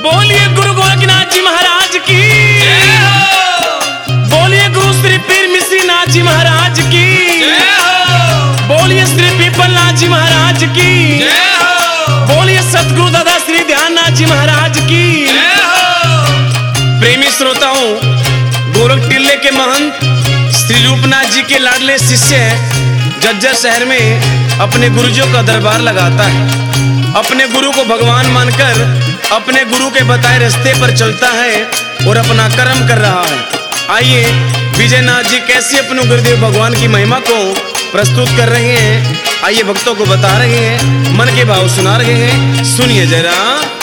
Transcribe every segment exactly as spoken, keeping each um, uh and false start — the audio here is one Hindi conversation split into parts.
बोलिए गुरु गोरखनाथ जी महाराज की, बोलिए गुरु श्री पीर मिश्री नाथ जी महाराज की, बोलिए श्री पीपलनाथ जी महाराज की, बोलिए सतगुरु दादा श्री ध्याननाथ जी महाराज की। प्रेमी श्रोताओं, गोरख टिल्ले के महंत श्री रूपनाथ जी के लाडले शिष्य जज्जर शहर में अपने गुरुजों का दरबार लगाता है। अपने गुरु को भगवान मानकर अपने गुरु के बताए रास्ते पर चलता है और अपना कर्म कर रहा है। आइए विजयनाथ जी कैसे अपने गुरुदेव भगवान की महिमा को प्रस्तुत कर रहे हैं, आइए भक्तों को बता रहे हैं, मन के भाव सुना रहे हैं, सुनिए जरा।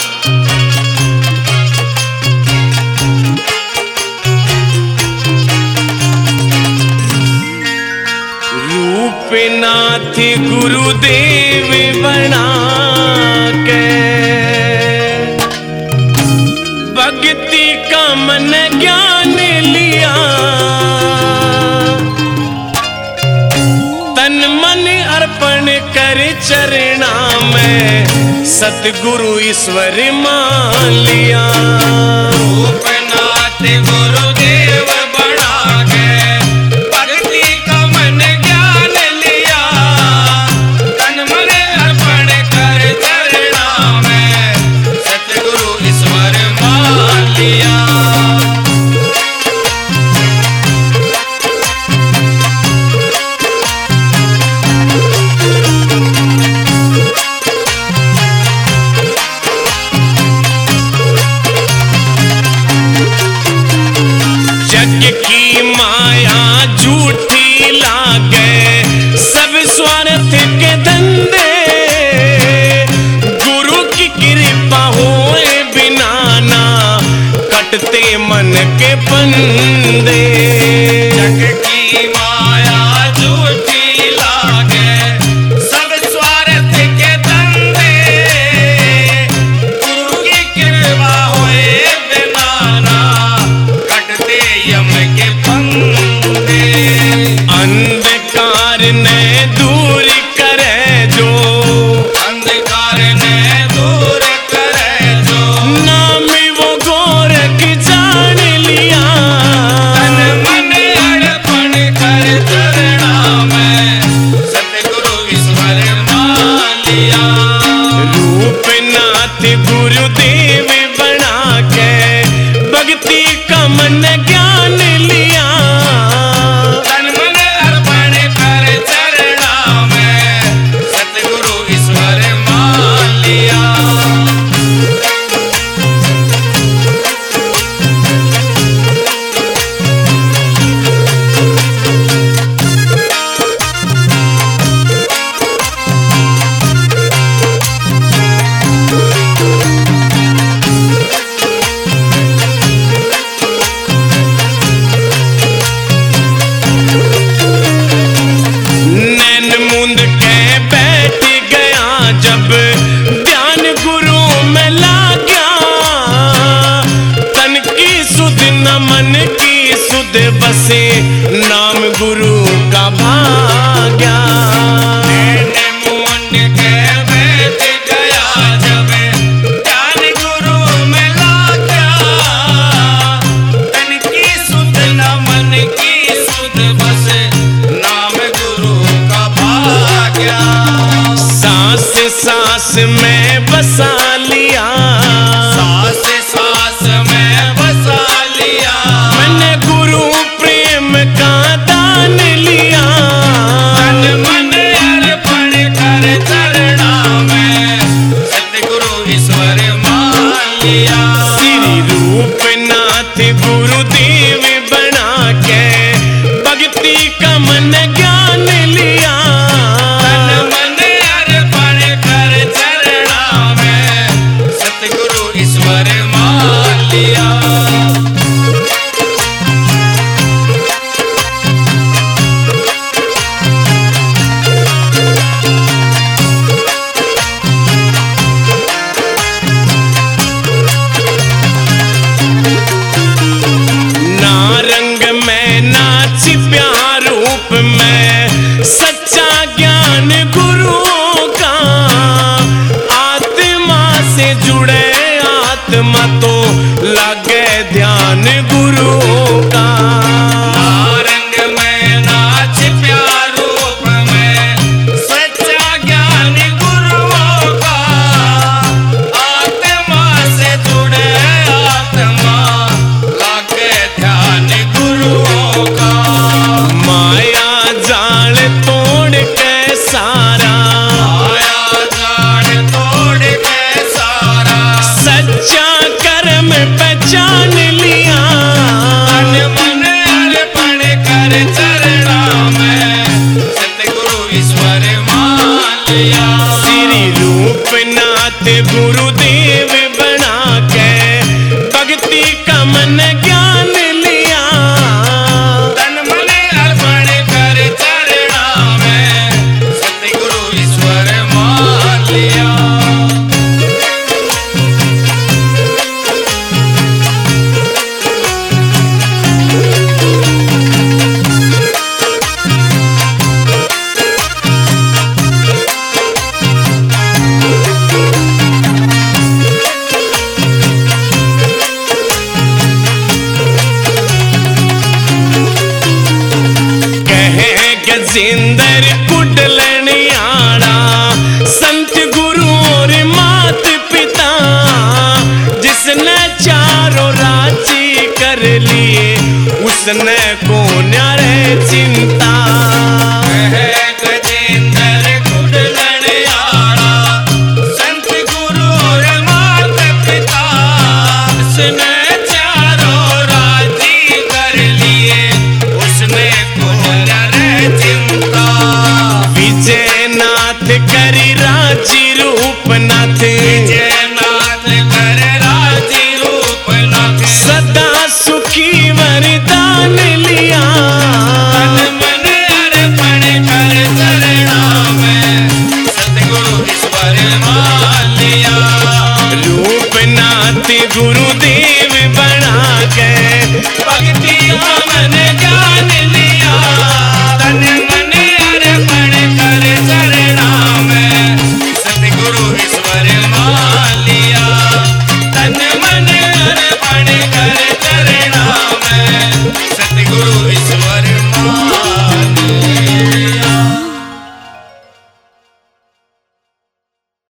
रूपनाथ गुरुदेव बना के भक्ति का मन ज्ञान लिया, तन मन अर्पण कर चरणा में सतगुरु ईश्वर मान लिया। रूपनाथ गुरुदेव बना के भक्ति का मन ज्ञान लिया, तन मन अर्पण कर चरणा में सतगुरु ईश्वर मान लिया। जग की माया झूठी लागे, सब स्वार्थ के धंधे, गुरु की कृपा होए बिना ना कटते मन के फंदे। जग की माया झूठी लागे, सब स्वार्थ के धंधे, गुरु की कृपा होए बिना ना कटते यम के फंदे। अंधकार ने दूर करे जो, अंधकार ने दूर करे जो, नाम वो गोरख जान लिया। तन मन अर्पण कर चरणा में सतगुरु ईश्वर मान लिया। रूपनाथ गुरुदेव बना के भक्ति का मन ज्ञान लिया, तन मन अर्पण कर चरणा में सतगुरु ईश्वर मान लिया। नैन मूंद के बैठ गया जब ध्यान गुरु में लाग्या, तन की सुध न मन की सुध बसे नाम गुरु का भाग्या। नैन मूंद के बैठ गया जब ध्यान गुरु में लाग्या, तन की सुध न मन की सुध बसे नाम गुरु का भाग्या। सांस सांस में बसा लिया, सांस सांस में बसा लिया, मैंने गुरु प्रेम का दान लिया। तन मन अर्पण कर चरणा में सतगुरु ईश्वर मान लिया। श्री रूपनाथ गुरुदेव बना के भक्ति का मन ज्ञान लिया। तन मन अर्पण कर चरणा में रूपनाथ गुरुदेव बना के भक्ति का मन ज्ञान लिया। तन मन अर्पण कर चरणा में सतगुरु ईश्वर मान लिया। गजेंद्र कुडलनियाड़ा संत गुरु और मात पिता, जिसने चारों राजी कर लिए उसने को न्यारे चिंता। गजेंद्र कुडलनियाड़ा संत गुरु और मात पिता, जिसने चारों राजी कर लिए उसने को विजयनाथ करी राजी रूपनाथ